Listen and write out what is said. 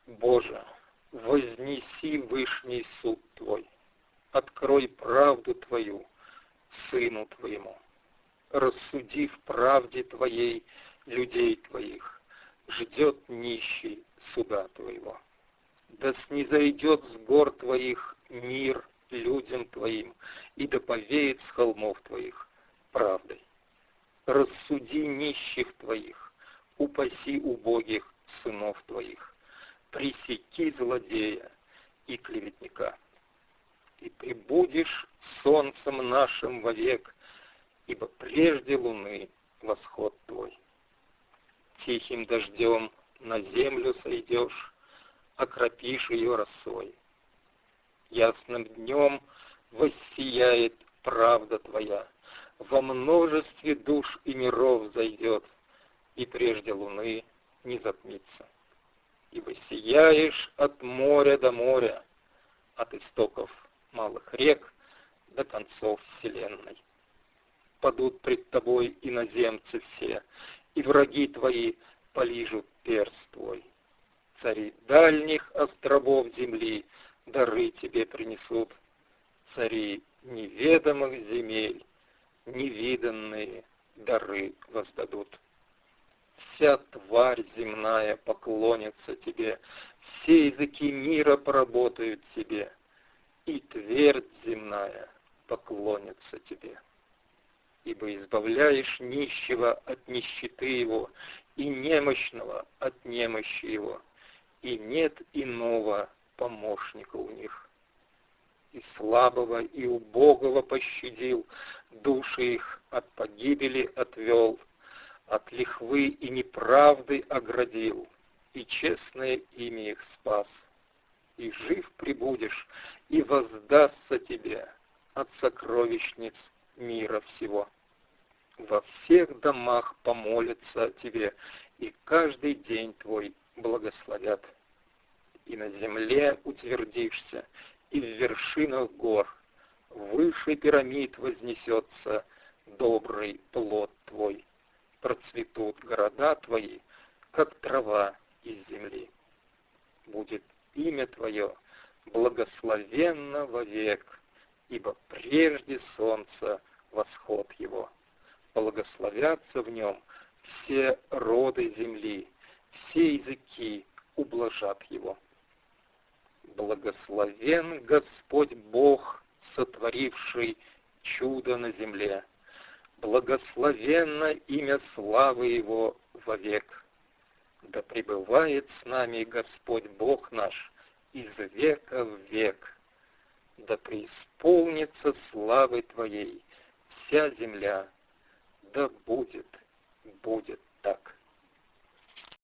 Боже, вознеси вышний суд Твой, открой правду Твою Сыну Твоему, рассуди в правде Твоей людей Твоих, ждет нищий суда Твоего. Да снизойдет с гор Твоих мир людям Твоим, и да повеет с холмов Твоих правдой. Рассуди нищих Твоих, упаси убогих сынов Твоих, пресеки злодея и клеветника. И пребудешь солнцем нашим вовек, ибо прежде луны восход Твой. Тихим дождем на землю сойдешь, окропишь ее росой. Ясным днем воссияет правда Твоя, во множестве душ и миров зайдет, и прежде луны не затмится. Ибо сияешь от моря до моря, от истоков малых рек до концов вселенной. Падут пред Тобой иноземцы все, и враги Твои полижут перст Твой. Цари дальних островов земли дары Тебе принесут, цари неведомых земель невиданные дары воздадут. Вся тварь земная поклонится Тебе, все языки мира поработают Тебе, и твердь земная поклонится Тебе. Ибо избавляешь нищего от нищеты его, и немощного от немощи его, и нет иного помощника у них. И слабого, и убогого пощадил, души их от погибели отвел, от лихвы и неправды оградил, и честное имя их спас. И жив пребудешь, и воздастся тебе от сокровищниц мира всего. Во всех домах помолятся тебе, и каждый день твой благословят. И на земле утвердишься, и в вершинах гор, выше пирамид вознесется добрый плод твой. Процветут города твои, как трава из земли. Будет имя твое благословенно вовек, ибо прежде солнца восход его. Благословятся в нем все роды земли, все языки ублажат его. Благословен Господь Бог, сотворивший чудо на земле. Благословенно имя славы Его вовек. Да пребывает с нами Господь Бог наш из века в век. Да преисполнится славы Твоей вся земля. Да будет так.